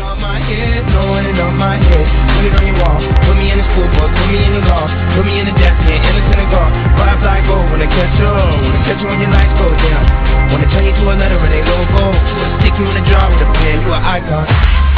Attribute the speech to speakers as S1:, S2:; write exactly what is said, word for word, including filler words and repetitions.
S1: on my head, throwing it on my head. Put it on your wall, put me in the school book, put me in the law, put me in the death pit, in the synagogue. Vibes like gold, wanna catch you, wanna catch you when your lights go down. Wanna turn you to a letter in a logo, wanna stick you in a jar with a pen, you an icon.